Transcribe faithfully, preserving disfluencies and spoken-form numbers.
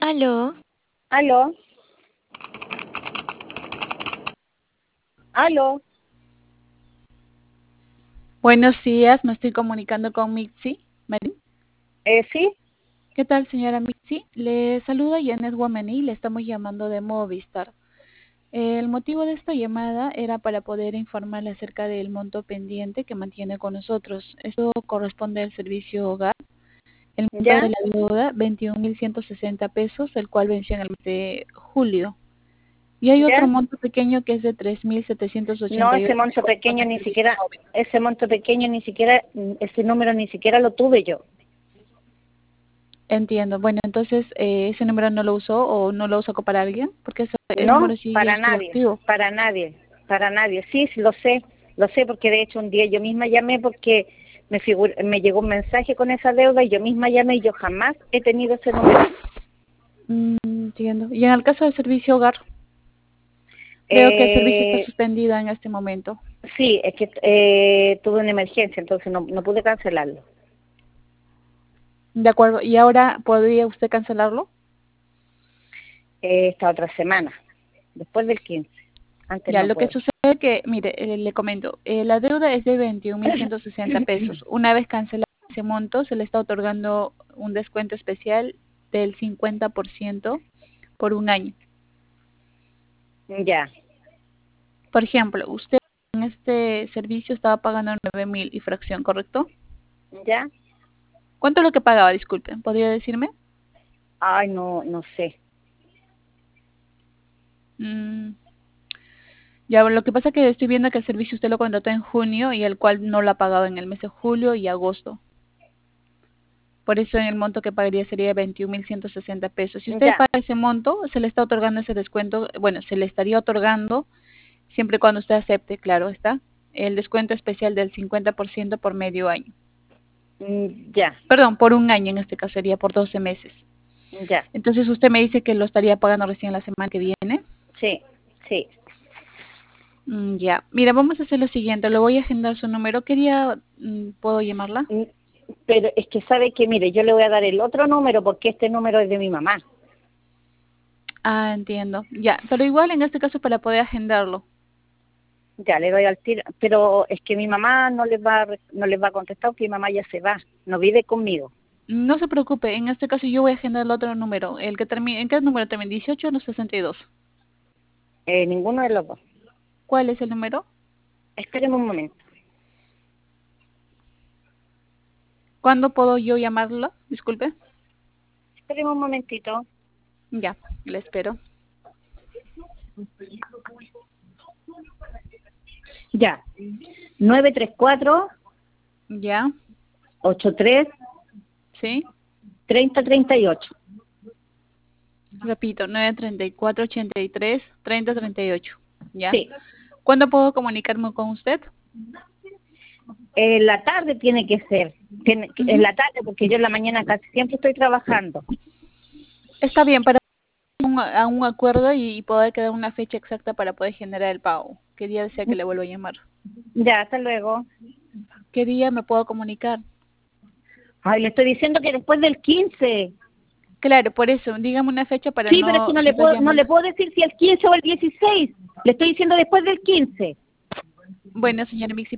Aló, Aló, aló, Buenos días, me estoy comunicando con Mitzi. Marín. eh, sí, ¿Qué tal, señora Mitzi? Le saluda Janet Guamení, le estamos llamando de Movistar. El motivo de esta llamada era para poder informarle acerca del monto pendiente que mantiene con nosotros. Esto corresponde al servicio hogar. El monto ya, de la deuda, veintiún mil ciento sesenta pesos, el cual venció en el mes de julio. Y hay otro ya. monto pequeño que es de tres mil setecientos No, ochenta y ese ocho monto con pequeño el ni servicio siquiera, móvil. ese monto pequeño ni siquiera, mm, ese número ni siquiera lo tuve yo. Entiendo. Bueno, entonces, eh, ¿ese número no lo usó o no lo usó para alguien? Porque ese, el No, número sí ya para estuvo nadie, activo. para nadie, para nadie. Sí, sí, lo sé, lo sé porque de hecho un día yo misma llamé porque me figur- me llegó un mensaje con esa deuda y yo misma llamé y yo jamás he tenido ese número. Mm, entiendo. Y en el caso del servicio hogar, veo que el servicio está Eh, suspendido en este momento. sí, es que eh, tuve una emergencia, entonces no, no pude cancelarlo. De acuerdo. ¿Y ahora podría usted cancelarlo? Eh, esta otra semana, después del quince, antes Ya, no lo que puedo. sucede es que, mire, eh, le comento, eh, la deuda es de veintiún mil ciento sesenta pesos. Una vez cancelado ese monto, se le está otorgando un descuento especial del cincuenta por ciento por un año. Ya, Por ejemplo, usted en este servicio estaba pagando nueve mil y fracción, ¿correcto? ya. ¿Cuánto es lo que pagaba? Disculpen, ¿podría decirme? Ay, no, no sé. Mm, ya, lo que pasa es que estoy viendo que el servicio usted lo contrató en junio y el cual no lo ha pagado en el mes de julio y agosto. Por eso en el monto que pagaría sería veintiún mil ciento sesenta pesos. Si usted Ya, paga ese monto, se le está otorgando ese descuento, bueno, se le estaría otorgando siempre y cuando usted acepte, claro está, el descuento especial del cincuenta por ciento por medio año. mm, ya, Perdón, por un año en este caso sería por doce meses. ya. Entonces usted me dice que lo estaría pagando recién la semana que viene. Sí, sí. Mm, ya. Mira, vamos a hacer lo siguiente. Le voy a agendar su número. ¿Qué día mm, puedo llamarla? Mm, Pero es que sabe que, mire, yo le voy a dar el otro número porque este número es de mi mamá. Ah, entiendo. Ya, pero igual en este caso para poder agendarlo. Ya, le doy al tiro. Pero es que mi mamá no les va a, re- no les va a contestar porque mi mamá ya se va, no vive conmigo. No se preocupe, en este caso yo voy a agendar el otro número. El que termine, ¿en qué número termina? dieciocho o no sesenta y dos. Eh, ninguno de los dos. ¿Cuál es el número? Espérenme un momento. ¿Cuándo puedo yo llamarlo? Disculpe. Espérenme un momentito. Ya, le espero. Ya. nueve tres cuatro, Ya, ocho tres, sí. treinta treinta y ocho. Repito, nueve tres cuatro, ochenta y tres, treinta treinta y ocho. Ya. Sí. ¿Cuándo puedo comunicarme con usted? En la tarde tiene que ser. Tiene que- en Ujú. la tarde porque yo en la mañana casi siempre estoy trabajando. Está bien, para un, a un acuerdo y, y poder quedar una fecha exacta para poder generar el pago. ¿Qué día desea que le vuelva a llamar? Ya, hasta luego. ¿Qué día me puedo comunicar? Ay, le estoy diciendo que después del quince. Claro, por eso, dígame una fecha para Sí, pero es no que no le estar puedo, no llamando. le puedo decir si el quince o el dieciséis. Le estoy diciendo después del quince. Bueno, señora Mixi,